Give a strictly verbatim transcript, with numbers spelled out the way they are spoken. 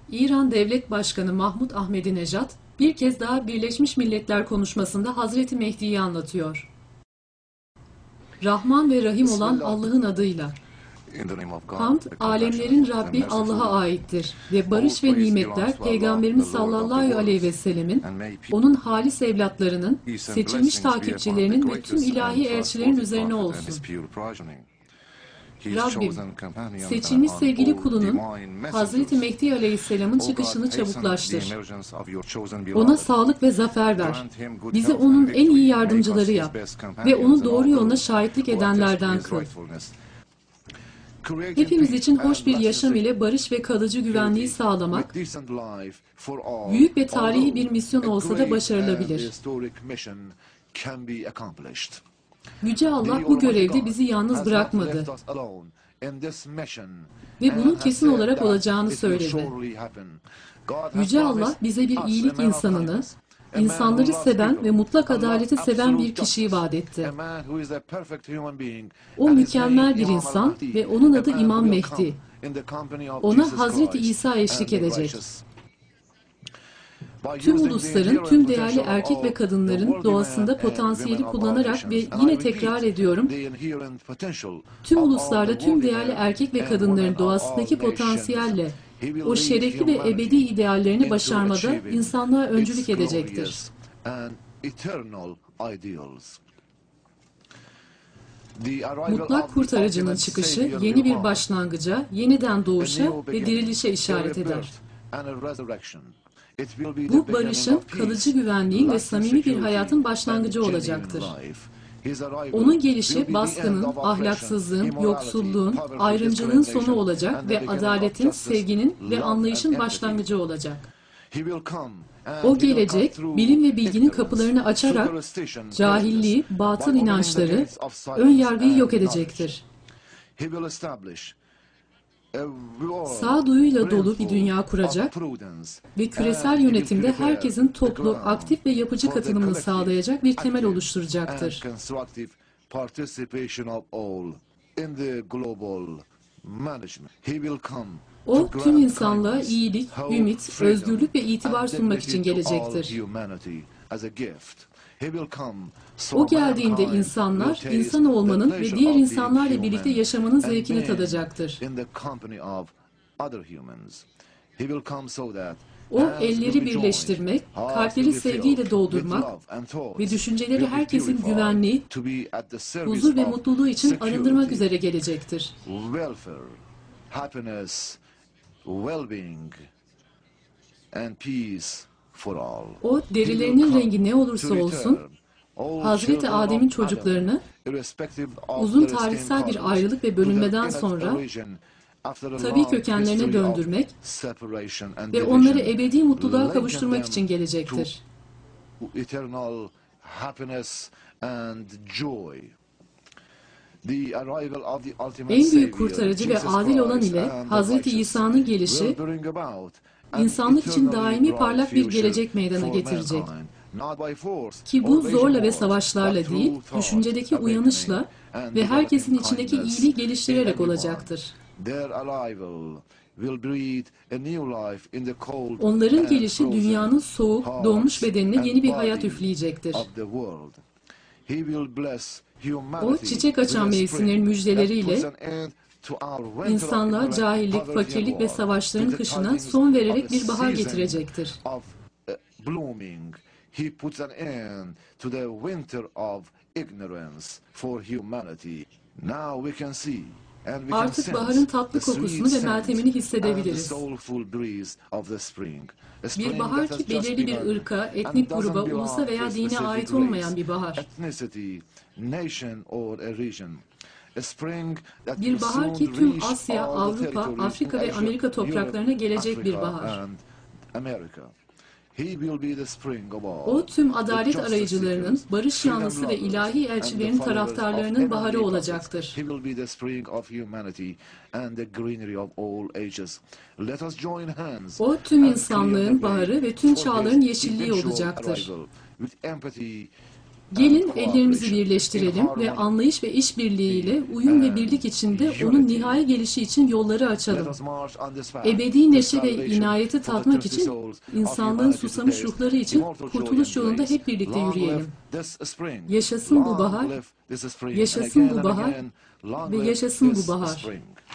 İran Devlet Başkanı Mahmud Ahmadinejad bir kez daha Birleşmiş Milletler konuşmasında Hazreti Mehdi'yi anlatıyor. Rahman ve Rahim olan Allah'ın adıyla. Hamd, alemlerin Rabbi Allah'a aittir ve barış ve nimetler Peygamberimiz sallallahu aleyhi ve sellemin, onun halis evlatlarının, seçilmiş takipçilerinin ve tüm ilahi elçilerin üzerine olsun. Rabbim, seçilmiş sevgili kulunun Hazreti Mehdi Aleyhisselam'ın çıkışını çabuklaştır. Ona sağlık ve zafer ver. Bizi onun en iyi yardımcıları yap ve onu doğru yoluna şahitlik edenlerden kıl. Hepimiz için hoş bir yaşam ile barış ve kalıcı güvenliği sağlamak, büyük ve tarihi bir misyon olsa da başarılabilir. Yüce Allah bu görevde bizi yalnız bırakmadı ve bunun kesin olarak olacağını söyledi. Yüce Allah bize bir iyilik insanını, insanları seven ve mutlak adaleti seven bir kişiyi vaat etti. O mükemmel bir insan ve onun adı İmam Mehdi. Ona Hazreti İsa eşlik edecek. Tüm ulusların, tüm değerli erkek ve kadınların doğasında potansiyeli kullanarak ve yine tekrar ediyorum, tüm uluslarda tüm değerli erkek ve kadınların doğasındaki potansiyelle o şerefli ve ebedi ideallerini başarmada insanlığa öncülük edecektir. Mutlak kurtarıcının çıkışı yeni bir başlangıca, yeniden doğuşa ve dirilişe işaret eder. Bu barışın, kalıcı güvenliğin ve samimi bir hayatın başlangıcı olacaktır. Onun gelişi baskının, ahlaksızlığın, yoksulluğun, ayrımcılığın sonu olacak ve adaletin, sevginin ve anlayışın başlangıcı olacak. O gelecek, bilim ve bilginin kapılarını açarak cahilliği, batıl inançları, ön yargıyı yok edecektir. Sağduyuyla dolu bir dünya kuracak ve küresel yönetimde herkesin toplu, aktif ve yapıcı katılımını sağlayacak bir temel oluşturacaktır. O, tüm insanlığa iyilik, ümit, özgürlük ve itibar sunmak için gelecektir. O geldiğinde insanlar, insan olmanın ve diğer insanlarla birlikte yaşamanın zevkini tadacaktır. O, elleri birleştirmek, kalpleri sevgiyle doldurmak ve düşünceleri herkesin güvenliği, huzur ve mutluluğu için arındırmak üzere gelecektir. O, derilerinin rengi ne olursa olsun, Hazreti Adem'in çocuklarını, uzun tarihsel bir ayrılık ve bölünmeden sonra, tabii kökenlerine döndürmek ve onları ebedi mutluluğa kavuşturmak için gelecektir. En büyük kurtarıcı ve adil olan ile Hazreti İsa'nın gelişi, insanlık için daimi parlak bir gelecek meydana getirecek. Ki bu zorla ve savaşlarla değil, düşüncedeki uyanışla ve herkesin içindeki iyiliği geliştirerek olacaktır. Onların gelişi dünyanın soğuk, donmuş bedenine yeni bir hayat üfleyecektir. O, çiçek açan mevsimlerin müjdeleriyle insanlığa cahillik, fakirlik ve savaşların kışına son vererek bir bahar getirecektir. He puts an end to the winter of ignorance for humanity. Now we can see and we can Artık baharın tatlı kokusunu ve meltemini hissedebiliriz. Bir bahar ki belirli bir ırka, etnik gruba, ulusa veya dine ait olmayan bir bahar. Bir bahar ki tüm Asya, Avrupa, Afrika ve Amerika topraklarına gelecek bir bahar. O, tüm adalet arayıcılarının, barış yanlısı ve ilahi elçilerin taraftarlarının baharı olacaktır. O, tüm insanlığın baharı ve tüm çağların yeşilliği olacaktır. Gelin ellerimizi birleştirelim ve anlayış ve işbirliğiyle uyum ve birlik içinde onun nihai gelişi için yolları açalım. Ebedi neşe ve inayeti tatmak için, insanlığın susamış ruhları için kurtuluş yolunda hep birlikte yürüyelim. Yaşasın bu bahar, yaşasın bu bahar ve yaşasın bu bahar.